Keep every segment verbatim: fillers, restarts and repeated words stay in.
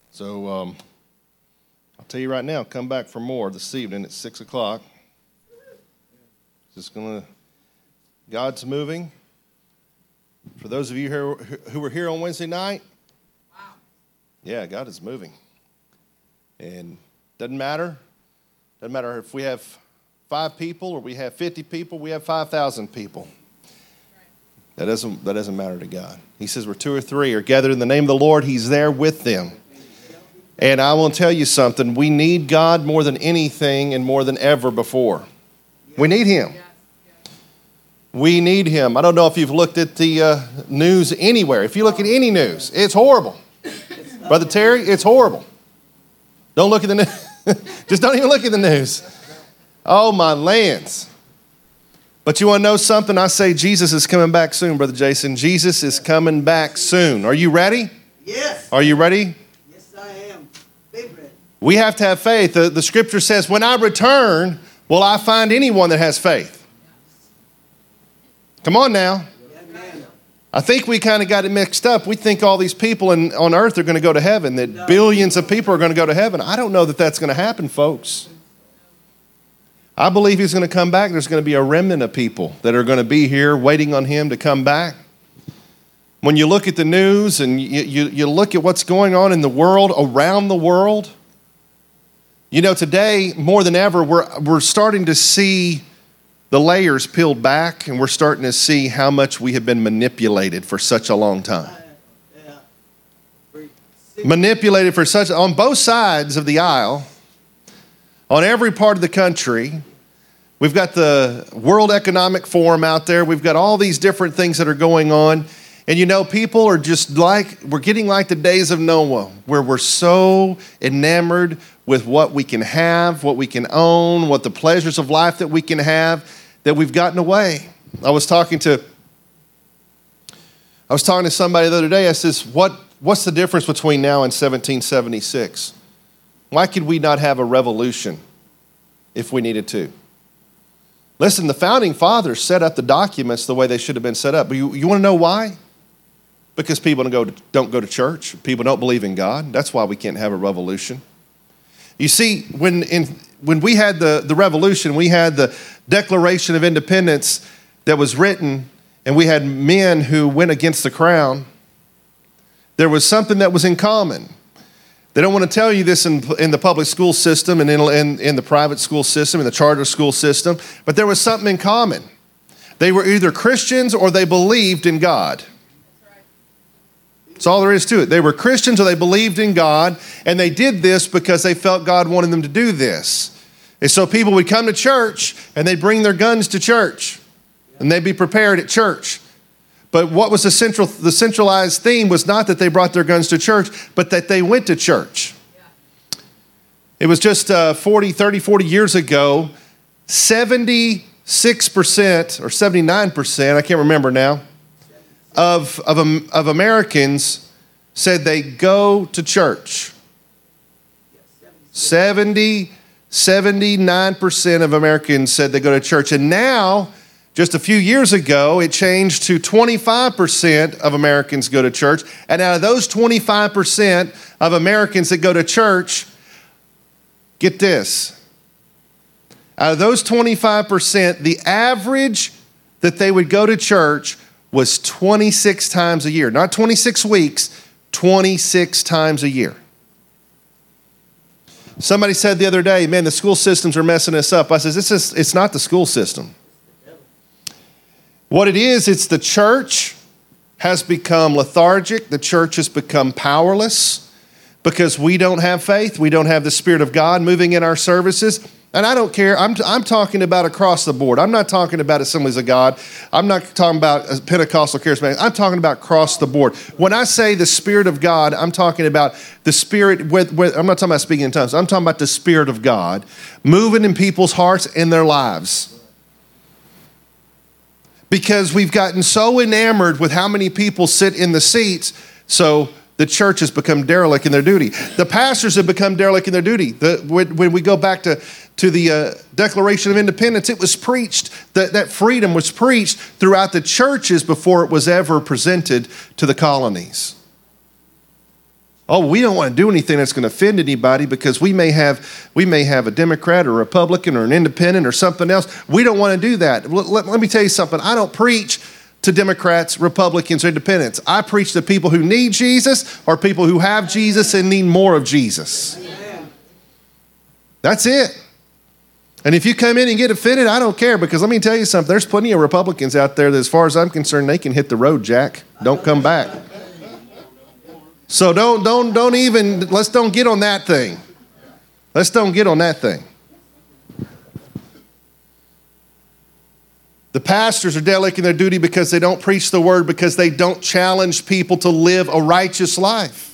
So um, I'll tell you right now, come back for more this evening at six o'clock. Just gonna, God's moving. For those of you who, who were here on Wednesday night, wow. Yeah, God is moving. And doesn't matter. Doesn't matter if we have five people or we have fifty people, we have five thousand people. That doesn't, that doesn't matter to God. He says where two or three are gathered in the name of the Lord, He's there with them. And I will tell you something. We need God more than anything and more than ever before. We need Him. We need Him. I don't know if you've looked at the uh, news anywhere. If you look at any news, it's horrible. Brother Terry, it's horrible. Don't look at the news. Just don't even look at the news. Oh, my lands. But you want to know something? I say Jesus is coming back soon, Brother Jason. Jesus is coming back soon. Are you ready? Yes. Are you ready? Yes, I am. Big ready. We have to have faith. The, the scripture says, when I return, will I find anyone that has faith? Come on now. Amen. I think we kind of got it mixed up. We think all these people in, on earth are going to go to heaven, that No. billions of people are going to go to heaven. I don't know that that's going to happen, folks. I believe He's going to come back. There's going to be a remnant of people that are going to be here waiting on Him to come back. When you look at the news and you, you, you look at what's going on in the world, around the world, you know, today, more than ever, we're, we're starting to see the layers peeled back, and we're starting to see how much we have been manipulated for such a long time. Manipulated for such, on both sides of the aisle, on every part of the country. We've got the World Economic Forum out there. We've got all these different things that are going on. And you know, people are just like, we're getting like the days of Noah, where we're so enamored with what we can have, what we can own, what the pleasures of life that we can have, that we've gotten away. I was talking to, I was talking to somebody the other day. I says, what, what's the difference between now and seventeen seventy-six? Why could we not have a revolution if we needed to? Listen, the founding fathers set up the documents the way they should have been set up. But you, you want to know why? Because people don't go, to, don't go to church. People don't believe in God. That's why we can't have a revolution. You see, when in, when we had the, the revolution, we had the Declaration of Independence that was written, and we had men who went against the crown. There was something that was in common. They don't want to tell you this in, in the public school system and in, in, in the private school system, in the charter school system, but there was something in common. They were either Christians or they believed in God. That's all there is to it. They were Christians or they believed in God, and they did this because they felt God wanted them to do this. And so people would come to church, and they'd bring their guns to church, and they'd be prepared at church. But what was the central, the centralized theme was not that they brought their guns to church, but that they went to church. Yeah. It was just uh, forty, thirty, forty years ago, seventy-six percent or seventy-nine percent, I can't remember now, of, of, um, of Americans said they go to church. seventy, seventy-nine percent of Americans said they go to church. And now, just a few years ago, it changed to twenty-five percent of Americans go to church. And out of those twenty-five percent of Americans that go to church, get this. Out of those twenty-five percent, the average that they would go to church was twenty-six times a year. Not twenty-six weeks, twenty-six times a year. Somebody said the other day, man, the school systems are messing us up. I said, this is, it's not the school system. What it is, it's the church has become lethargic. The church has become powerless because we don't have faith. We don't have the Spirit of God moving in our services. And I don't care. I'm, I'm talking about across the board. I'm not talking about Assemblies of God. I'm not talking about Pentecostal charismatic. I'm talking about across the board. When I say the Spirit of God, I'm talking about the Spirit. With, with, I'm not talking about speaking in tongues. I'm talking about the Spirit of God moving in people's hearts and their lives. Because we've gotten so enamored with how many people sit in the seats, so the church has become derelict in their duty. The pastors have become derelict in their duty. The, when, when we go back to, to the uh, Declaration of Independence, it was preached, that, that freedom was preached throughout the churches before it was ever presented to the colonies. Oh, we don't want to do anything that's going to offend anybody because we may have we may have a Democrat or a Republican or an independent or something else. We don't want to do that. Let, let, let me tell you something. I don't preach to Democrats, Republicans, or independents. I preach to people who need Jesus or people who have Jesus and need more of Jesus. Amen. That's it. And if you come in and get offended, I don't care, because let me tell you something. There's plenty of Republicans out there that, as far as I'm concerned, they can hit the road, Jack. Don't come back. So don't, don't, don't even, let's don't get on that thing. Let's don't get on that thing. The pastors are derelict in their duty because they don't preach the word, because they don't challenge people to live a righteous life.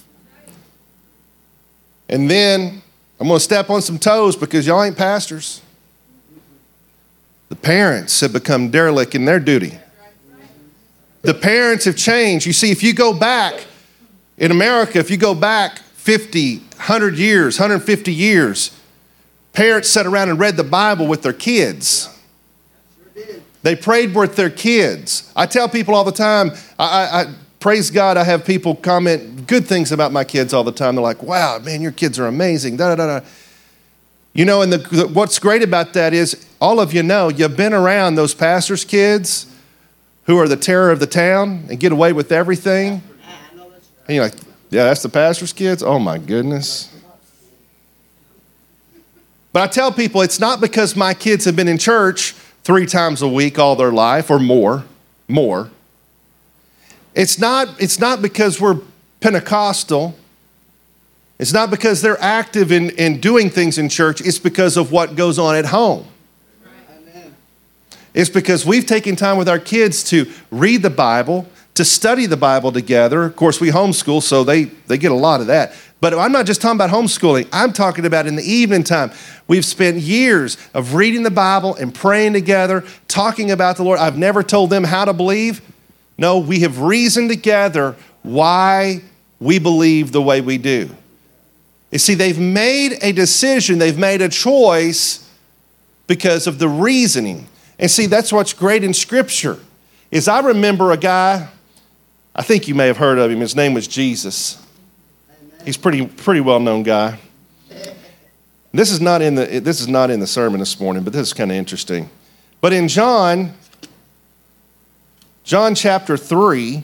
And then, I'm going to step on some toes because y'all ain't pastors. The parents have become derelict in their duty. The parents have changed. You see, if you go back in America, if you go back fifty, one hundred years, one hundred fifty years, parents sat around and read the Bible with their kids. They prayed with their kids. I tell people all the time, I, I, I praise God, I have people comment good things about my kids all the time. They're like, wow, man, your kids are amazing. Da, da, da, da. You know, and the, the, what's great about that is all of you know, you've been around those pastors' kids who are the terror of the town and get away with everything. And you're like, yeah, that's the pastor's kids? Oh, my goodness. But I tell people it's not because my kids have been in church three times a week all their life or more, more. It's not, it's not because we're Pentecostal. It's not because they're active in, in doing things in church. It's because of what goes on at home. Amen. It's because we've taken time with our kids to read the Bible, to study the Bible together. Of course, we homeschool, so they, they get a lot of that. But I'm not just talking about homeschooling. I'm talking about in the evening time. We've spent years of reading the Bible and praying together, talking about the Lord. I've never told them how to believe. No, we have reasoned together why we believe the way we do. You see, they've made a decision, they've made a choice because of the reasoning. And see, that's what's great in Scripture. Is I remember a guy, I think you may have heard of him, his name was Jesus. He's pretty pretty well-known guy. This is not in the this is not in the sermon this morning, but this is kind of interesting. But in John, John chapter three,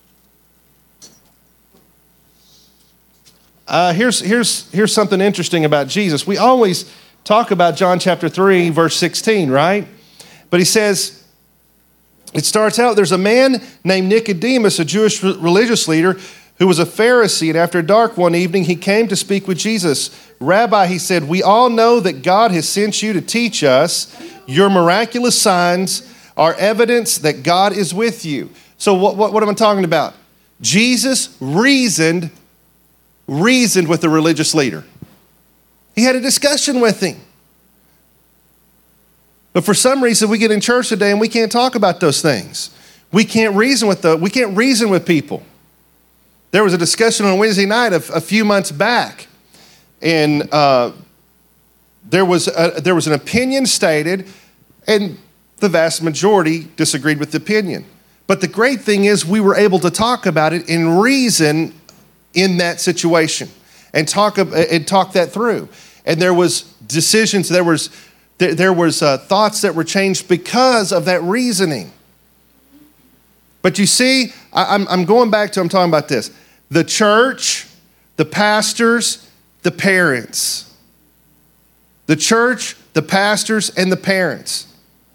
uh, here's here's here's something interesting about Jesus. We always talk about John chapter three, verse sixteen, right? But he says, it starts out, there's a man named Nicodemus, a Jewish religious leader, who was a Pharisee, and after dark one evening, he came to speak with Jesus. Rabbi, he said, we all know that God has sent you to teach us. Your miraculous signs are evidence that God is with you. So what, what, what am I talking about? Jesus reasoned, reasoned with the religious leader. He had a discussion with him. But for some reason, we get in church today and we can't talk about those things. We can't reason with the, we can't reason with people. There was a discussion on Wednesday night a, a few months back, and uh, there was a, there was an opinion stated, and the vast majority disagreed with the opinion. But the great thing is we were able to talk about it and reason in that situation and talk and talk that through. And there was decisions, there was there, there was uh, thoughts that were changed because of that reasoning. But you see, I, I'm, I'm going back to, I'm talking about this. The church, the pastors, the parents. The church, the pastors, and the parents.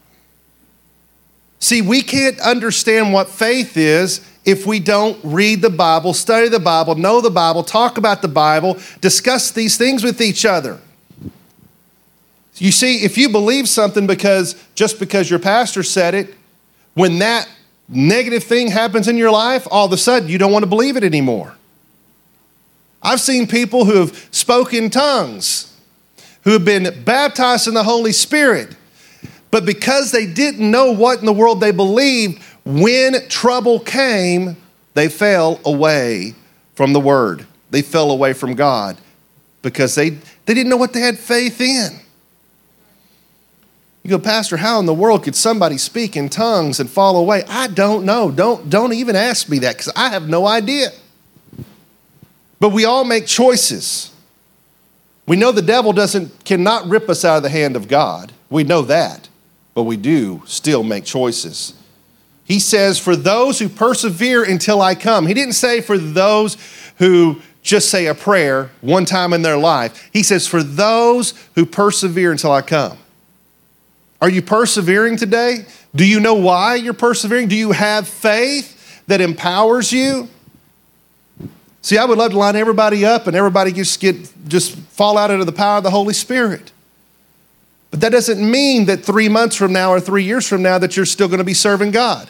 See, we can't understand what faith is if we don't read the Bible, study the Bible, know the Bible, talk about the Bible, discuss these things with each other. You see, if you believe something because just because your pastor said it, when that negative thing happens in your life, all of a sudden you don't want to believe it anymore. I've seen people who have spoken tongues, who have been baptized in the Holy Spirit, but because they didn't know what in the world they believed, when trouble came, they fell away from the Word. They fell away from God because they, they didn't know what they had faith in. You go, Pastor, how in the world could somebody speak in tongues and fall away? I don't know. Don't, don't even ask me that because I have no idea. But we all make choices. We know the devil doesn't cannot rip us out of the hand of God. We know that. But we do still make choices. He says, for those who persevere until I come. He didn't say for those who just say a prayer one time in their life. He says, for those who persevere until I come. Are you persevering today? Do you know why you're persevering? Do you have faith that empowers you? See, I would love to line everybody up and everybody just get just fall out under the power of the Holy Spirit. But that doesn't mean that three months from now or three years from now that you're still going to be serving God.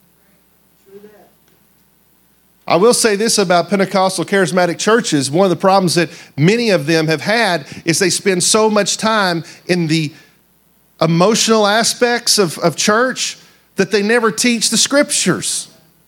I will say this about Pentecostal charismatic churches. One of the problems that many of them have had is they spend so much time in the emotional aspects of, of church that they never teach the scriptures.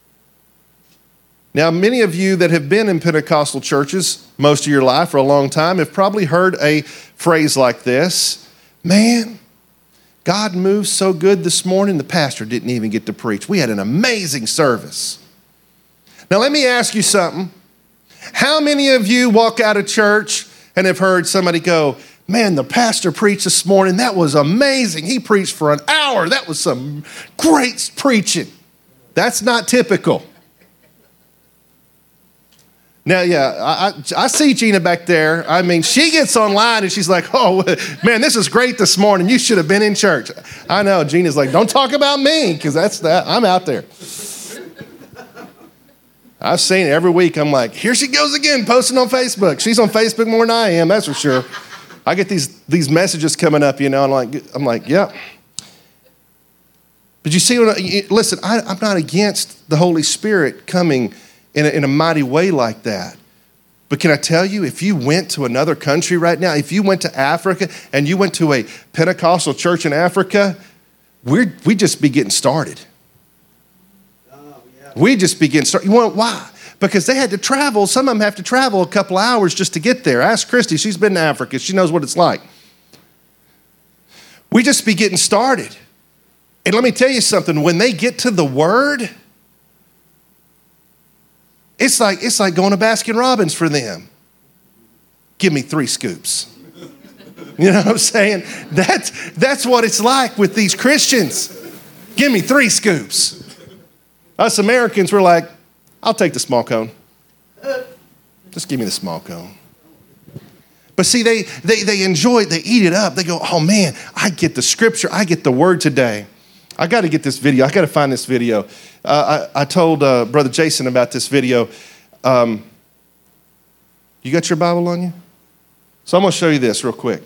Now, many of you that have been in Pentecostal churches most of your life for a long time have probably heard a phrase like this. Man, God moved so good this morning, the pastor didn't even get to preach. We had an amazing service. Now, let me ask you something. How many of you walk out of church and have heard somebody go, man, the pastor preached this morning. That was amazing. He preached for an hour. That was some great preaching. That's not typical. Now, yeah, I, I, I see Gina back there. I mean, she gets online and she's like, oh, man, this is great this morning. You should have been in church. I know. Gina's like, don't talk about me because that's that. I'm out there. I've seen it every week. I'm like, here she goes again, posting on Facebook. She's on Facebook more than I am, that's for sure. I get these these messages coming up, you know, and I'm like, I'm like, yeah. But you see, what I, listen, I, I'm not against the Holy Spirit coming in a, in a mighty way like that. But can I tell you, if you went to another country right now, if you went to Africa and you went to a Pentecostal church in Africa, we're, we'd just be getting started. We just begin start. You want why? Because they had to travel. Some of them have to travel a couple hours just to get there. Ask Christy. She's been to Africa. She knows what it's like. We just be getting started. And let me tell you something. When they get to the Word, it's like it's like going to Baskin Robbins for them. Give me three scoops. You know what I'm saying? That's that's what it's like with these Christians. Give me three scoops. Us Americans were like, I'll take the small cone. Just give me the small cone. But see, they, they, they enjoy it. They eat it up. They go, oh, man, I get the scripture. I get the word today. I got to get this video. I got to find this video. Uh, I, I told uh, Brother Jason about this video. Um, you got your Bible on you? So I'm going to show you this real quick.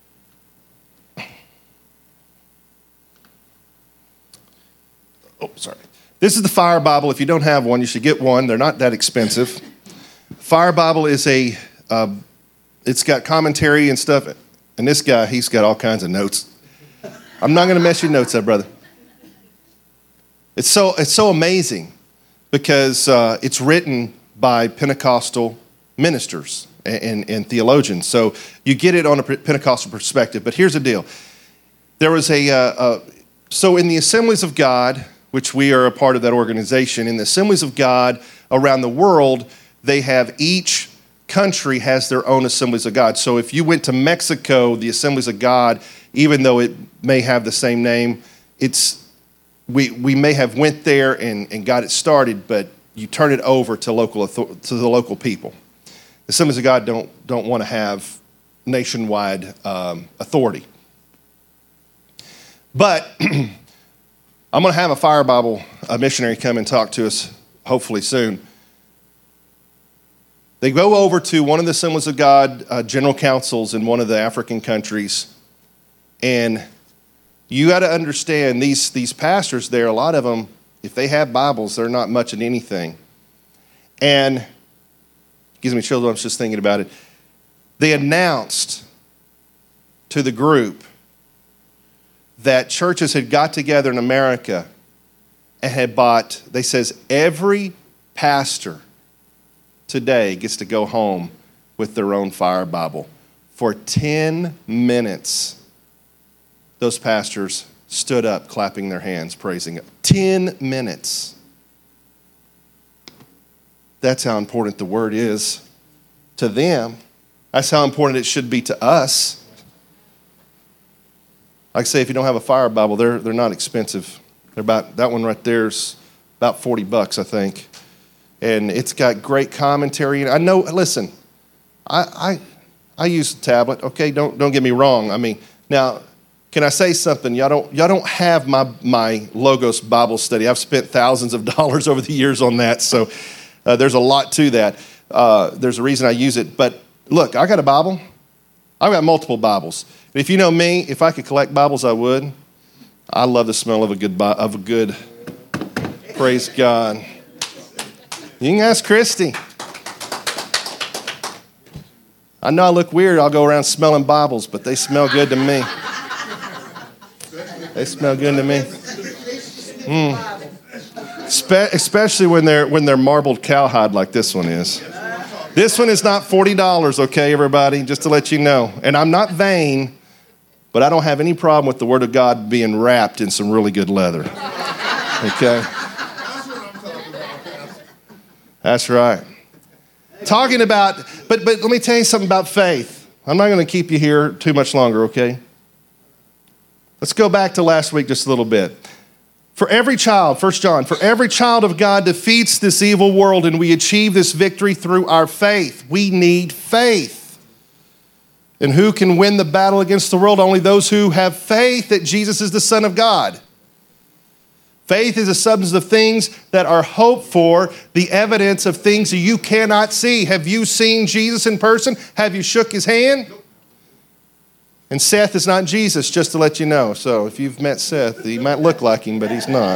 Oh, sorry. This is the Fire Bible. If you don't have one, you should get one. They're not that expensive. Fire Bible is a, uh, it's got commentary and stuff. And this guy, he's got all kinds of notes. I'm not going to mess your notes up, brother. It's so it's so amazing because uh, it's written by Pentecostal ministers and, and, and theologians. So you get it on a Pentecostal perspective. But here's the deal. There was a, uh, uh, so in the Assemblies of God, which we are a part of that organization. In the Assemblies of God around the world, they have each country has their own Assemblies of God. So if you went to Mexico, the Assemblies of God, even though it may have the same name, it's we we may have went there and, and got it started, but you turn it over to local to the local people. The Assemblies of God don't don't want to have nationwide um, authority, but. I'm going to have a Fire Bible a missionary come and talk to us, hopefully soon. They go over to one of the Assemblies of God uh, general councils in one of the African countries, and you got to understand these, these pastors there, a lot of them, if they have Bibles, they're not much in anything. And it gives me chills. I was just thinking about it. They announced to the group that churches had got together in America and had bought, they says, every pastor today gets to go home with their own Fire Bible. For ten minutes, those pastors stood up, clapping their hands, praising it. ten minutes. That's how important the Word is. to them. That's how important it should be to us. Like I say, if you don't have a Fire Bible, they're they're not expensive. They're about, that one right there is about forty bucks, I think. And it's got great commentary. And I know, listen, I I, I use a tablet, okay? Don't don't get me wrong. I mean, now, can I say something? Y'all don't y'all don't have my my Logos Bible study. I've spent thousands of dollars over the years on that, so uh, there's a lot to that. Uh, there's a reason I use it. But look, I got a Bible. I've got multiple Bibles. If you know me, if I could collect Bibles, I would. I love the smell of a good of a good. Praise God. You can ask Christy. I know I look weird. I'll go around smelling Bibles, but they smell good to me. They smell good to me. Mm. Spe- especially when they're when they're marbled cowhide like this one is. This one is not forty dollars, okay, everybody? Just to let you know. And I'm not vain, but I don't have any problem with the Word of God being wrapped in some really good leather. Okay? That's right. Talking about, but but let me tell you something about faith. I'm not going to keep you here too much longer, okay? Let's go back to last week just a little bit. For every child, First John, for every child of God defeats this evil world and we achieve this victory through our faith. We need faith. And who can win the battle against the world? Only those who have faith that Jesus is the Son of God. Faith is a substance of things that are hoped for, the evidence of things that you cannot see. Have you seen Jesus in person? Have you shook his hand? And Seth is not Jesus, just to let you know. So if you've met Seth, he might look like him, but he's not.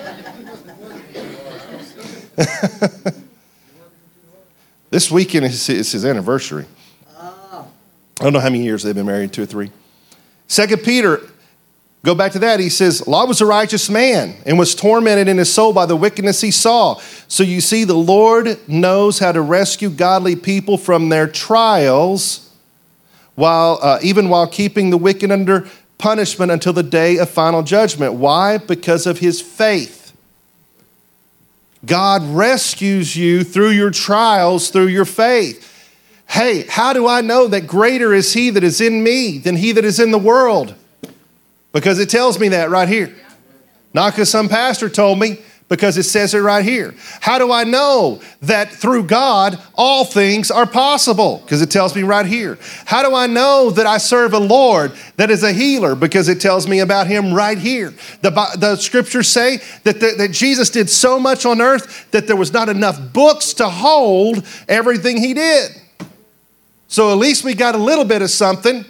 This weekend is his anniversary. I don't know how many years they've been married, two or three. Second Peter, go back to that. He says, Lot was a righteous man and was tormented in his soul by the wickedness he saw. So you see, the Lord knows how to rescue godly people from their trials, while uh, even while keeping the wicked under punishment until the day of final judgment. Why? Because of his faith. God rescues you through your trials, through your faith. Hey, how do I know that greater is he that is in me than he that is in the world? Because it tells me that right here. Not because some pastor told me, because it says it right here. How do I know that through God all things are possible? Because it tells me right here. How do I know that I serve a Lord that is a healer? Because it tells me about him right here. The, the scriptures say that, the, that Jesus did so much on earth that there was not enough books to hold everything he did. So at least we got a little bit of something. At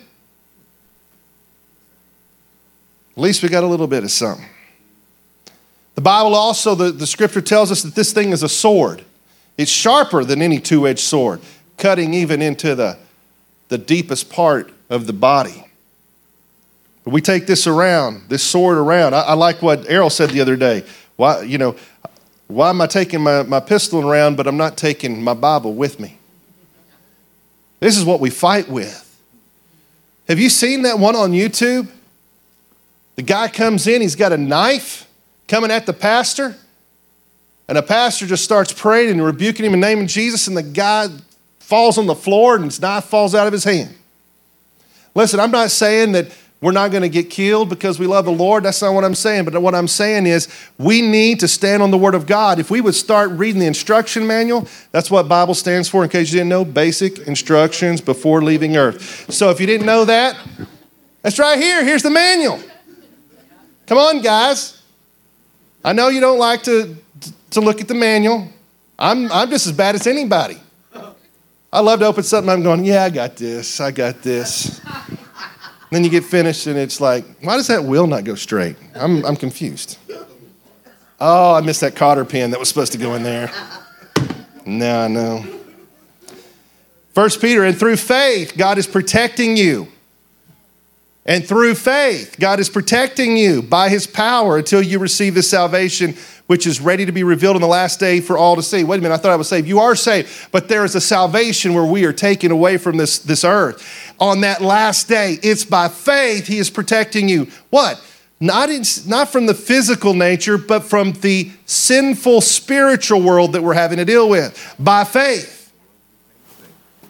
least we got a little bit of something. The Bible also, the, the scripture tells us that this thing is a sword. It's sharper than any two-edged sword, cutting even into the, the deepest part of the body. But we take this around, this sword around. I, I like what Errol said the other day. Why, you know, why am I taking my, my pistol around, but I'm not taking my Bible with me? This is what we fight with. Have you seen that one on YouTube? The guy comes in, he's got a knife coming at the pastor, and the pastor just starts praying and rebuking him in the name of Jesus, and the guy falls on the floor and his knife falls out of his hand. Listen, I'm not saying that we're not going to get killed because we love the Lord. That's not what I'm saying. But what I'm saying is we need to stand on the Word of God. If we would start reading the instruction manual, that's what Bible stands for, in case you didn't know, basic instructions before leaving earth. So if you didn't know that, that's right here. Here's the manual. Come on, guys. I know you don't like to, to look at the manual. I'm, I'm just as bad as anybody. I love to open something. I'm going, yeah, I got this. I got this. Then you get finished and it's like, why does that wheel not go straight? I'm I'm confused. Oh, I missed that cotter pin that was supposed to go in there. No, no. First Peter, and through faith, God is protecting you. And through faith, God is protecting you by his power until you receive the salvation which is ready to be revealed in the last day for all to see. Wait a minute, I thought I was saved. You are saved, but there is a salvation where we are taken away from this, this earth. On that last day, it's by faith he is protecting you. What? Not, in, not from the physical nature, but from the sinful spiritual world that we're having to deal with. By faith.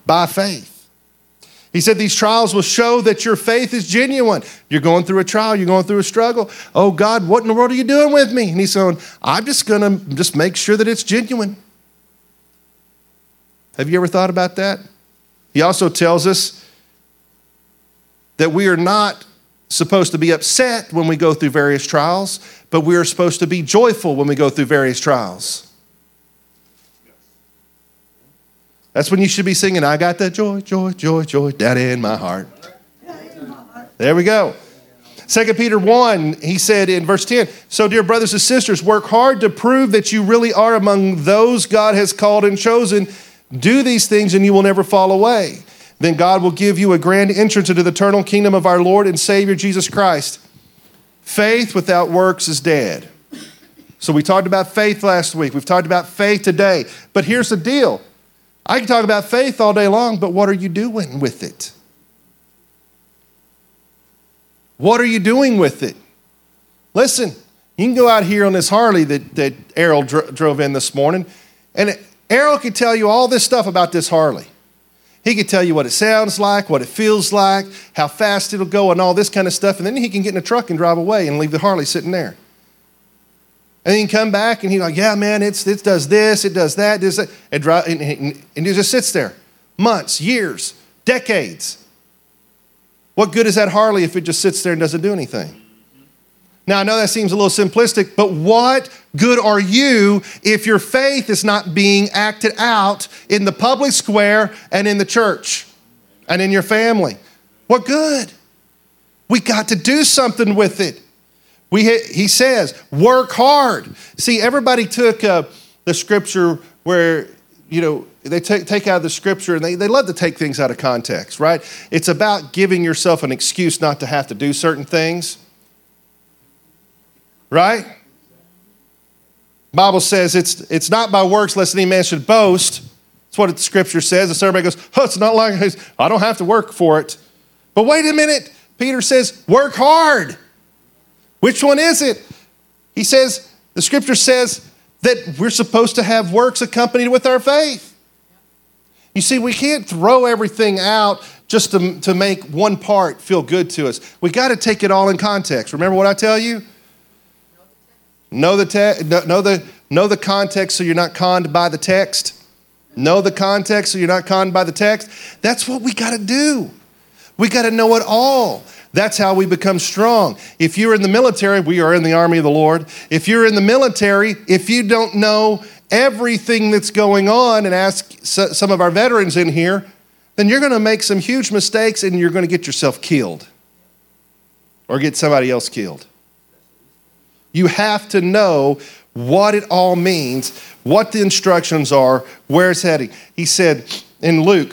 by faith. He said these trials will show that your faith is genuine. You're going through a trial. You're going through a struggle. Oh, God, what in the world are you doing with me? And he's going, I'm just going to just make sure that it's genuine. Have you ever thought about that? He also tells us that we are not supposed to be upset when we go through various trials, but we are supposed to be joyful when we go through various trials. That's when you should be singing, I got that joy, joy, joy, joy down in my heart. There we go. Second Peter one, he said in verse ten, so dear brothers and sisters, work hard to prove that you really are among those God has called and chosen. Do these things and you will never fall away. Then God will give you a grand entrance into the eternal kingdom of our Lord and Savior Jesus Christ. Faith without works is dead. So we talked about faith last week. We've talked about faith today. But here's the deal. I can talk about faith all day long, but what are you doing with it? What are you doing with it? Listen, you can go out here on this Harley that, that Errol dro- drove in this morning, and Errol could tell you all this stuff about this Harley. He could tell you what it sounds like, what it feels like, how fast it'll go, and all this kind of stuff, and then he can get in a truck and drive away and leave the Harley sitting there. And then he can come back and he's like, yeah, man, it's, it does this, it does that, does that. And, drive, and, and, and he just sits there. Months, years, decades. What good is that Harley if it just sits there and doesn't do anything? Now, I know that seems a little simplistic, but what good are you if your faith is not being acted out in the public square and in the church and in your family? What good? We got to do something with it. We, he says, work hard. See, everybody took uh, the scripture where, you know, they take, take out the scripture and they, they love to take things out of context, right? It's about giving yourself an excuse not to have to do certain things, right? Bible says it's, it's not by works lest any man should boast. That's what the scripture says. And so everybody goes, oh, it's not like I don't have to work for it. But wait a minute. Peter says, work hard. Which one is it? He says, the scripture says that we're supposed to have works accompanied with our faith. You see, we can't throw everything out just to, to make one part feel good to us. We got to take it all in context. Remember what I tell you? Know the, te- know, the, know the context so you're not conned by the text. Know the context so you're not conned by the text. That's what we got to do. We got to know it all. That's how we become strong. If you're in the military, we are in the army of the Lord. If you're in the military, if you don't know everything that's going on, and ask some of our veterans in here, then you're going to make some huge mistakes and you're going to get yourself killed or get somebody else killed. You have to know what it all means, what the instructions are, where it's heading. He said in Luke,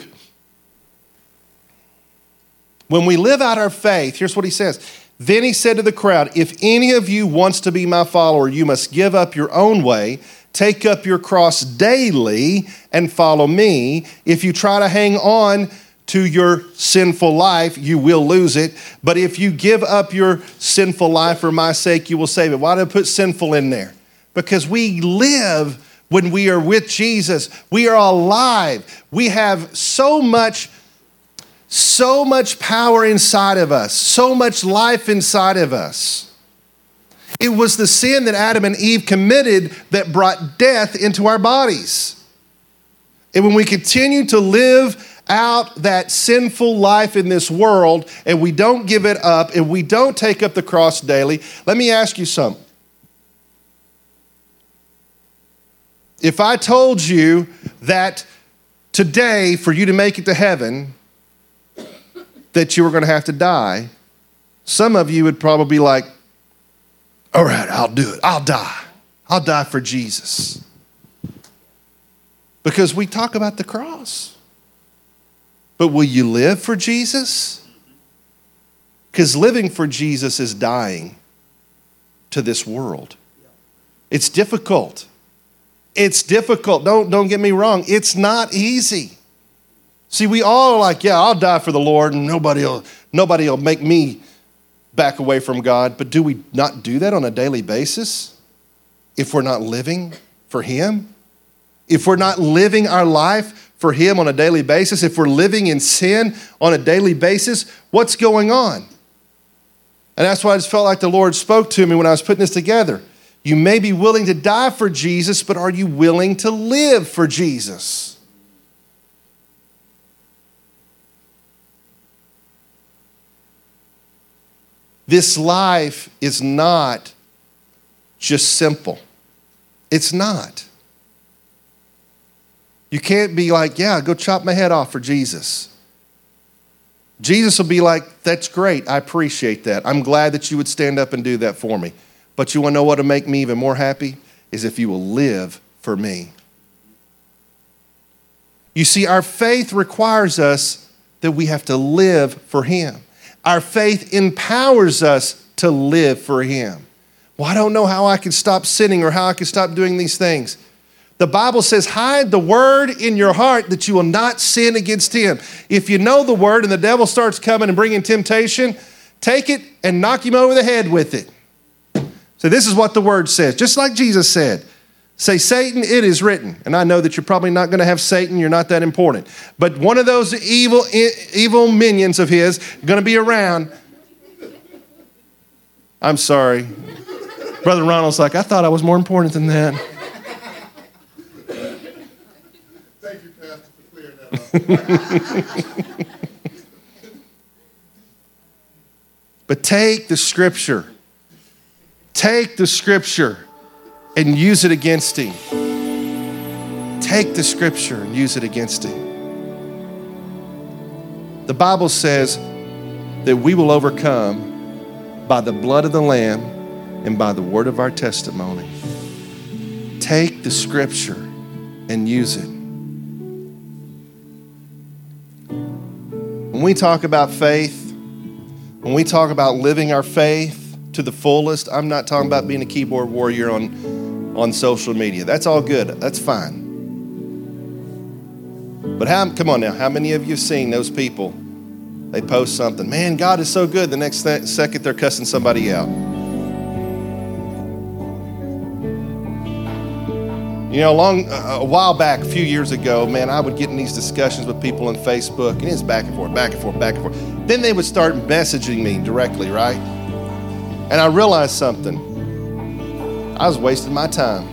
when we live out our faith, here's what he says. Then he said to the crowd, if any of you wants to be my follower, you must give up your own way, take up your cross daily, and follow me. If you try to hang on to your sinful life, you will lose it. But if you give up your sinful life for my sake, you will save it. Why did I put sinful in there? Because we live when we are with Jesus. We are alive. We have so much So much power inside of us, so much life inside of us. It was the sin that Adam and Eve committed that brought death into our bodies. And when we continue to live out that sinful life in this world and we don't give it up and we don't take up the cross daily, let me ask you something. If I told you that today for you to make it to heaven, that you were going to have to die, some of you would probably be like, all right, I'll do it. I'll die. I'll die for Jesus. Because we talk about the cross. But will you live for Jesus? Because living for Jesus is dying to this world. It's difficult. It's difficult. Don't, don't get me wrong. It's not easy. See, we all are like, yeah, I'll die for the Lord and nobody will, nobody will make me back away from God. But do we not do that on a daily basis if we're not living for Him? If we're not living our life for him on a daily basis, if we're living in sin on a daily basis, what's going on? And that's why I just felt like the Lord spoke to me when I was putting this together. You may be willing to die for Jesus, but are you willing to live for Jesus? This life is not just simple. It's not. You can't be like, yeah, go chop my head off for Jesus. Jesus will be like, that's great. I appreciate that. I'm glad that you would stand up and do that for me. But you want to know what will make me even more happy? Is if you will live for me. You see, our faith requires us that we have to live for him. Our faith empowers us to live for him. Well, I don't know how I can stop sinning or how I can stop doing these things. The Bible says, hide the word in your heart that you will not sin against him. If you know the word and the devil starts coming and bringing temptation, take it and knock him over the head with it. So this is what the word says, just like Jesus said. Say, Satan, it is written. And I know that you're probably not going to have Satan. You're not that important. But one of those evil, evil minions of his going to be around. I'm sorry. Brother Ronald's like, I thought I was more important than that. Thank you, Pastor, for clearing that up. But take the scripture. Take the scripture and use it against him. Take the scripture and use it against him. The Bible says that we will overcome by the blood of the Lamb and by the word of our testimony. Take the scripture and use it. When we talk about faith, when we talk about living our faith to the fullest, I'm not talking about being a keyboard warrior on, on social media. That's all good. That's fine. But how, come on now, how many of you have seen those people? They post something. Man, God is so good. The next th- second, they're cussing somebody out. You know, long, uh, a while back, a few years ago, man, I would get in these discussions with people on Facebook, and it's back and forth, back and forth, back and forth. Then they would start messaging me directly, right? And I realized something. I was wasting my time.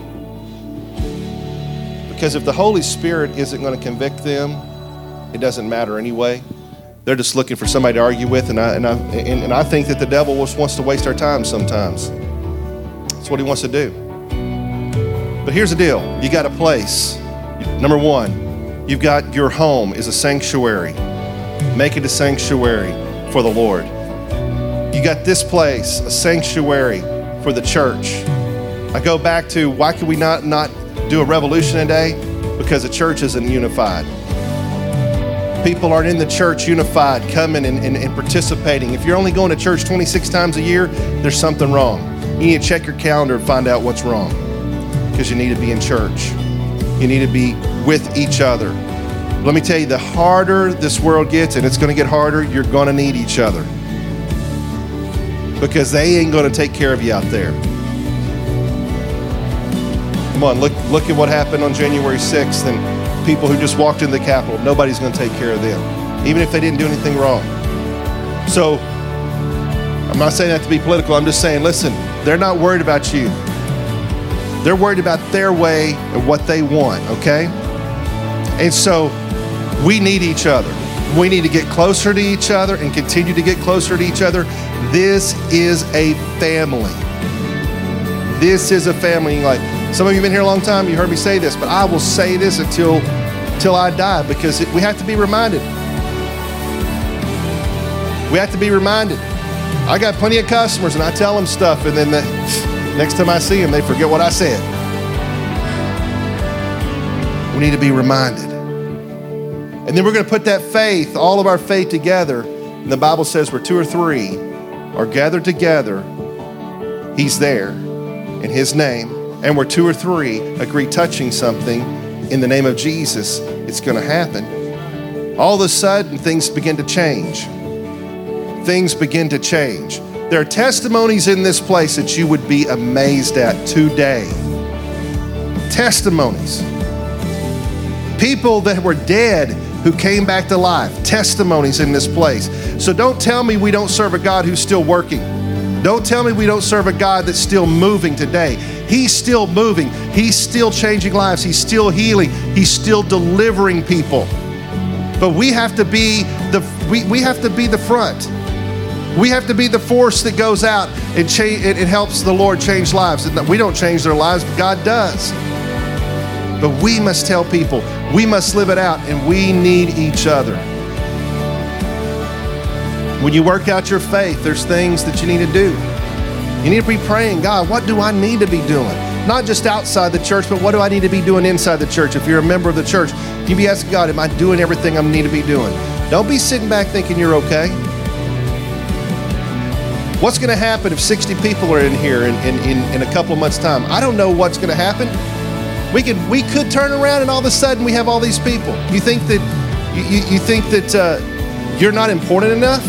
Because if the Holy Spirit isn't going to convict them, it doesn't matter anyway. They're just looking for somebody to argue with, and I, and I, and, and I think that the devil just wants to waste our time sometimes. That's what he wants to do. But here's the deal. You got a place. Number one, you've got your home is a sanctuary. Make it a sanctuary for the Lord. You got this place, a sanctuary for the church. I go back to why could we not, not do a revolution today? Because the church isn't unified. People aren't in the church unified, coming and, and, and participating. If you're only going to church twenty-six times a year, there's something wrong. You need to check your calendar and find out what's wrong. Because you need to be in church. You need to be with each other. Let me tell you, the harder this world gets, and it's going to get harder, you're going to need each other. Because they ain't going to take care of you out there. Come on, look, look at what happened on January sixth and people who just walked into the Capitol. Nobody's going to take care of them, even if they didn't do anything wrong. So, I'm not saying that to be political. I'm just saying, listen, they're not worried about you. They're worried about their way and what they want, okay? And so we need each other. We need to get closer to each other and continue to get closer to each other. This is a family. This is a family. Like, some of you have been here a long time. You heard me say this, but I will say this until, until I die, because it, we have to be reminded. We have to be reminded. I got plenty of customers, and I tell them stuff, and then the, next time I see them, they forget what I said. We need to be reminded. And then we're going to put that faith, all of our faith together. And the Bible says where two or three are gathered together, he's there in his name. And where two or three agree touching something in the name of Jesus, it's going to happen. All of a sudden, things begin to change. Things begin to change. There are testimonies in this place that you would be amazed at today. Testimonies. People that were dead who came back to life. Testimonies in this place. So don't tell me we don't serve a God who's still working. Don't tell me we don't serve a God that's still moving today. He's still moving. He's still changing lives. He's still healing. He's still delivering people. But we have to be the we, we have to be the front. We have to be the force that goes out and change. It, it helps the Lord change lives. We don't change their lives, but God does. But we must tell people. We must live it out, and we need each other. When you work out your faith, there's things that you need to do. You need to be praying, God, what do I need to be doing? Not just outside the church, but what do I need to be doing inside the church? If you're a member of the church, you be asking God, am I doing everything I need to be doing? Don't be sitting back thinking you're okay. What's going to happen if sixty people are in here in, in, in, in a couple of months' time? I don't know what's going to happen. We could we could turn around and all of a sudden we have all these people. You think that you, you, you think that uh, you're not important enough?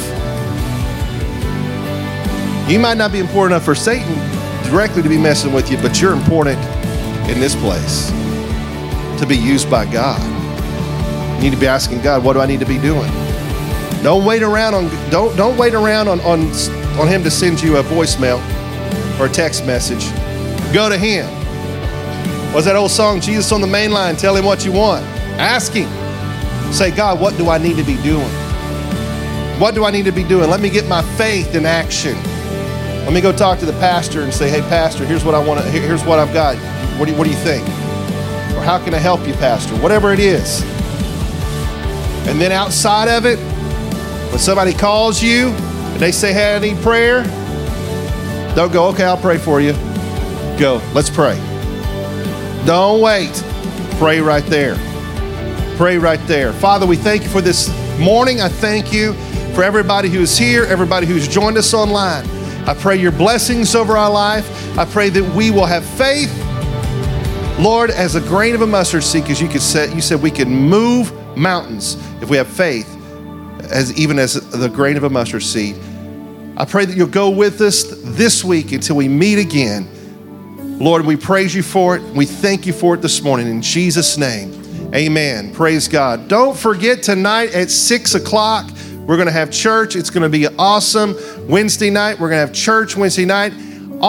You might not be important enough for Satan directly to be messing with you, but you're important in this place to be used by God. You need to be asking God, what do I need to be doing? Don't wait around on don't don't wait around on on, on him to send you a voicemail or a text message. Go to him. What's that old song, Jesus on the Main Line, tell him what you want. Ask him. Say, God, what do I need to be doing? What do I need to be doing? Let me get my faith in action. Let me go talk to the pastor and say, hey, pastor, here's what I want to, here's what I've got. What do you, what do you think? Or how can I help you, pastor? Whatever it is. And then outside of it, when somebody calls you and they say, hey, I need prayer, don't go, okay, I'll pray for you. Go, let's pray. Don't wait. Pray right there. Pray right there. Father, we thank you for this morning. I thank you for everybody who is here, everybody who's joined us online. I pray your blessings over our life. I pray that we will have faith, Lord, as a grain of a mustard seed, because you could say, you said we can move mountains if we have faith, as even as the grain of a mustard seed. I pray that you'll go with us this week until we meet again. Lord, we praise you for it. We thank you for it this morning. In Jesus' name, amen. Praise God. Don't forget tonight at six o'clock, we're going to have church. It's going to be awesome. Wednesday night, we're going to have church Wednesday night.